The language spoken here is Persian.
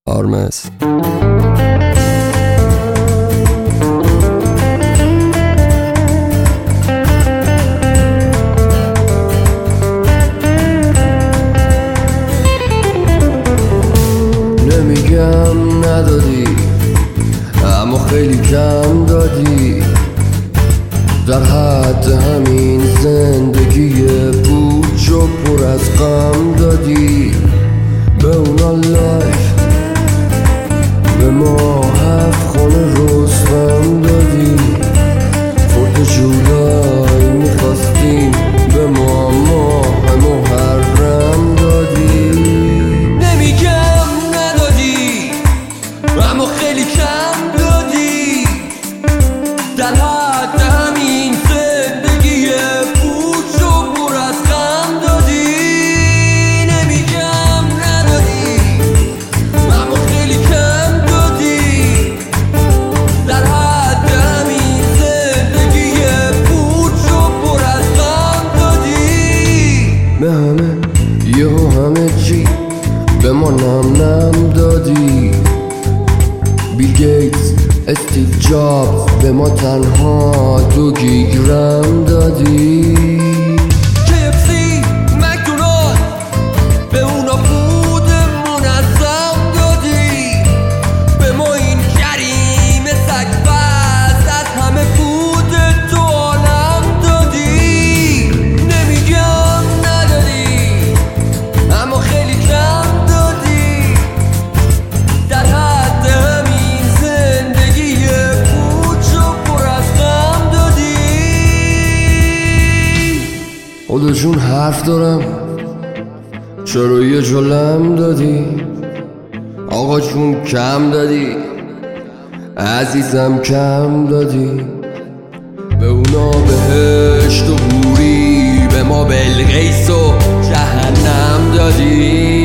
آرمز. نمیگم ندادی اما خیلی کم دادی، در حد همین زندگی پوچ و پر از غم دادی. به اونا لایف، به ما 7 خانه رستم دادی. فورت جولای میخواستیم، به ما ماه محرم دادی. نمیگم ندادی اما خیلی کم دادی، در حد همین زندگی پوچ و پر از غم دادی. نمیگم ندادی اما خیلی کم دادی، در حد همین زندگی پوچ و پر از غم دادی. به همه یهو همه چی به ما نم دادی. بیل گیتس، استیو جابز، به ما تنها 2 گیگرم دادی. KFC، مکدونالد، به اونا بود منظم دادی. به ما این کریم سگ‌پز از همه بود تو عالم دادی. نمیگم ندادی اما خیلی کم دادی، در حد همین زندگی پوچ و پر از غم دادی. خدا جون حرف دارم، چرا یه جلم دادی؟ آقا جون کم دادی، عزیزم کم دادی. به اونا بهشت و حوری، به ما بلقیس و جهنم دادی.